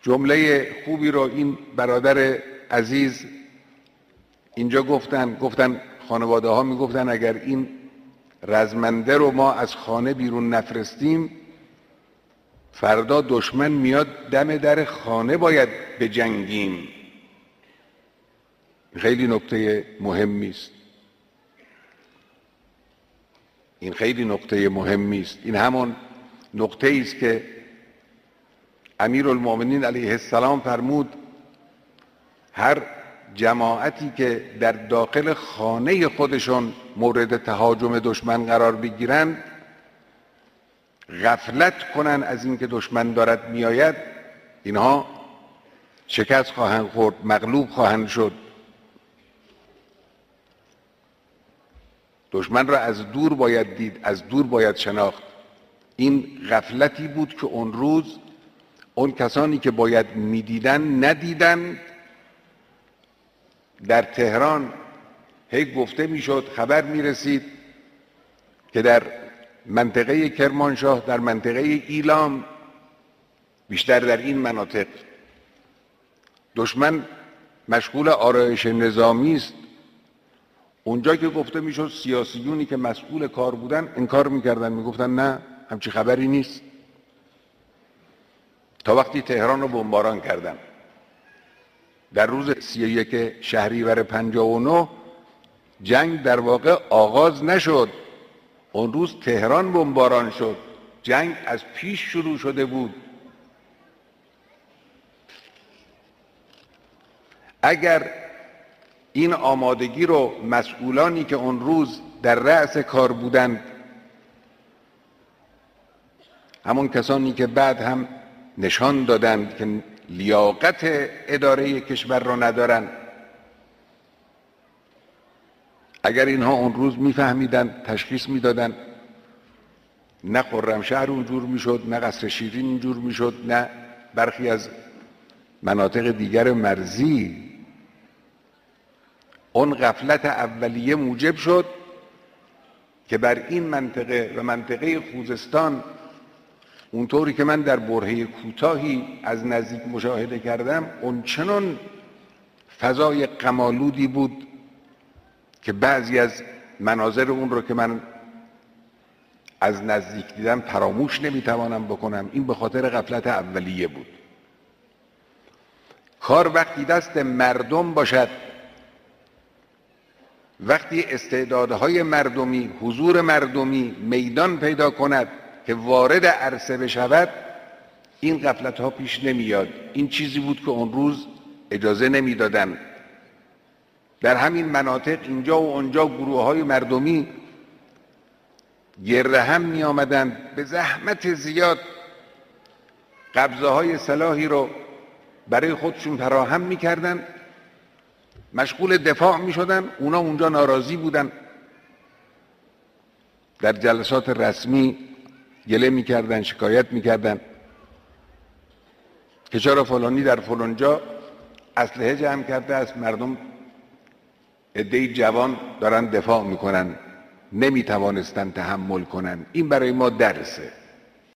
جمله خوبی رو این برادر عزیز اینجا گفتن خانواده ها میگفتن اگر این رزمنده رو ما از خانه بیرون نفرستیم فردا دشمن میاد دم در خانه باید بجنگیم. خیلی نکته مهمی است. این خیلی نکته مهمی است. این همون نکته است که امیرالمومنین علیه السلام فرمود هر جماعتی که در داخل خانه خودشون مورد تهاجم دشمن قرار بگیرند غفلت کنن از اینکه دشمن دارد میآید، اینها شکست خواهند خورد، مغلوب خواهند شد. دشمن را از دور باید دید، از دور باید شناخت. این غفلتی بود که اون روز اون کسانی که باید میدیدن ندیدن. در تهران هی گفته میشد، خبر میرسید که در منطقه کرمانشاه، در منطقه ایلام، بیشتر در این مناطق دشمن مشغول آرایش نظامی است. اونجا که گفته میشد سیاسیونی که مسئول کار بودن انکار میکردن، میگفتن نه همچی خبری نیست، تا وقتی تهران رو بمباران کردن. در روز 31 شهریور 59 جنگ در واقع آغاز نشد، اون روز تهران بمباران شد. جنگ از پیش شروع شده بود. اگر این آمادگی رو مسئولانی که اون روز در رأس کار بودند، همون کسانی که بعد هم نشان دادند که لیاقت اداره کشور را ندارند، اگر اینها اون روز میفهمیدن، تشخیص میدادن، نه خرمشهر اونجور میشد، نه قصر شیرین اینجور میشد، نه برخی از مناطق دیگر مرزی. اون غفلت اولیه موجب شد که بر این منطقه و منطقه خوزستان، اونطوری که من در برهه کوتاهی از نزدیک مشاهده کردم، اون چنان فضای غم‌آلودی بود که بعضی از مناظر اون رو که من از نزدیک دیدم فراموش نمیتوانم بکنم. این به خاطر غفلت اولیه بود. کار وقتی دست مردم باشد، وقتی استعدادهای مردمی، حضور مردمی میدان پیدا کند که وارد عرصه بشود، این غفلت ها پیش نمیاد. این چیزی بود که اون روز اجازه نمیدادن. در همین مناطق اینجا و اونجا گروه های مردمی گرد هم می آمدن، به زحمت زیاد قبضه های سلاحی رو برای خودشون فراهم می کردن، مشغول دفاع می شدن. اونا اونجا ناراضی بودن، در جلسات رسمی گله می کردن، شکایت می کردن که چرا فلانی در فلانجا اسلحه جمع کرده است، مردم عده‌ای جوان دارن دفاع میکنن، نمیتوانستن تحمل کنن. این برای ما درسه.